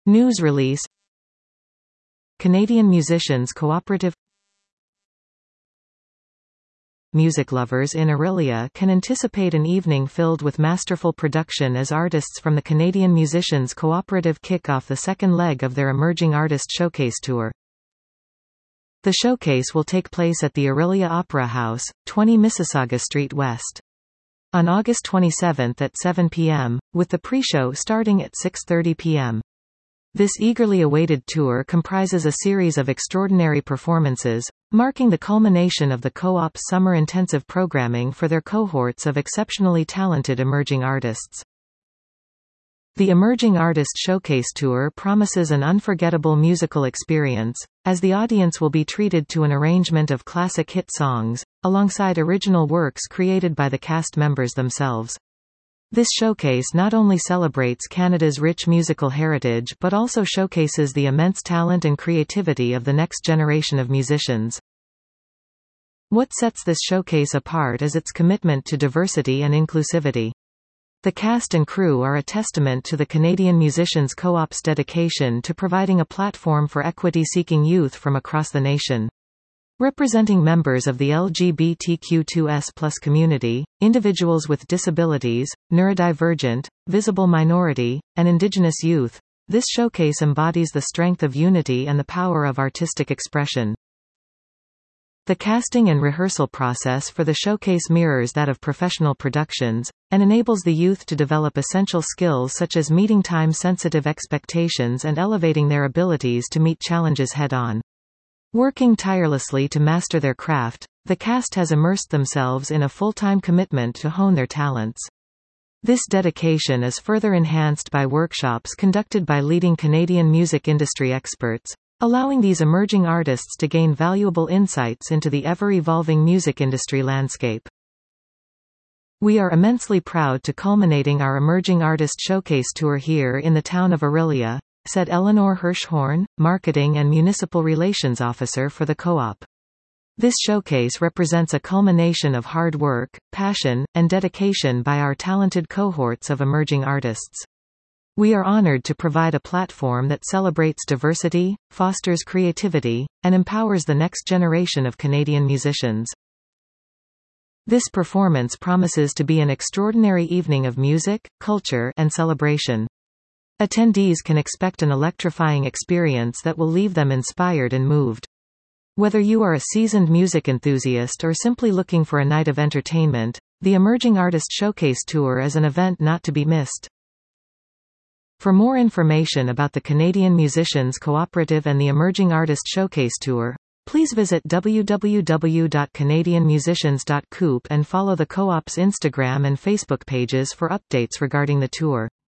News release. Canadian Musicians Cooperative. Music lovers in Orillia can anticipate an evening filled with masterful production as artists from the Canadian Musicians Cooperative kick off the second leg of their Emerging Artist Showcase Tour. The showcase will take place at the Orillia Opera House, 20 Mississauga Street West, on August 27 at 7 p.m., with the pre-show starting at 6:30 p.m. This eagerly awaited tour comprises a series of extraordinary performances, marking the culmination of the Co-op's summer intensive programming for their cohorts of exceptionally talented emerging artists. The Emerging Artist Showcase Tour promises an unforgettable musical experience, as the audience will be treated to an arrangement of classic hit songs, alongside original works created by the cast members themselves. This showcase not only celebrates Canada's rich musical heritage but also showcases the immense talent and creativity of the next generation of musicians. What sets this showcase apart is its commitment to diversity and inclusivity. The cast and crew are a testament to the Canadian Musicians Co-op's dedication to providing a platform for equity-seeking youth from across the nation. Representing members of the LGBTQ2S+ community, individuals with disabilities, neurodivergent, visible minority, and Indigenous youth, this showcase embodies the strength of unity and the power of artistic expression. The casting and rehearsal process for the showcase mirrors that of professional productions, and enables the youth to develop essential skills such as meeting time-sensitive expectations and elevating their abilities to meet challenges head-on. Working tirelessly to master their craft, the cast has immersed themselves in a full-time commitment to hone their talents. This dedication is further enhanced by workshops conducted by leading Canadian music industry experts, allowing these emerging artists to gain valuable insights into the ever-evolving music industry landscape. We are immensely proud to culminating our Emerging Artist Showcase Tour here in the town of Orillia, said Eleanor Hirschhorn, Marketing and Municipal Relations Officer for the Co-op. This showcase represents a culmination of hard work, passion, and dedication by our talented cohorts of emerging artists. We are honored to provide a platform that celebrates diversity, fosters creativity, and empowers the next generation of Canadian musicians. This performance promises to be an extraordinary evening of music, culture, and celebration. Attendees can expect an electrifying experience that will leave them inspired and moved. Whether you are a seasoned music enthusiast or simply looking for a night of entertainment, the Emerging Artist Showcase Tour is an event not to be missed. For more information about the Canadian Musicians Cooperative and the Emerging Artist Showcase Tour, please visit www.canadianmusicians.coop and follow the Co-op's Instagram and Facebook pages for updates regarding the tour.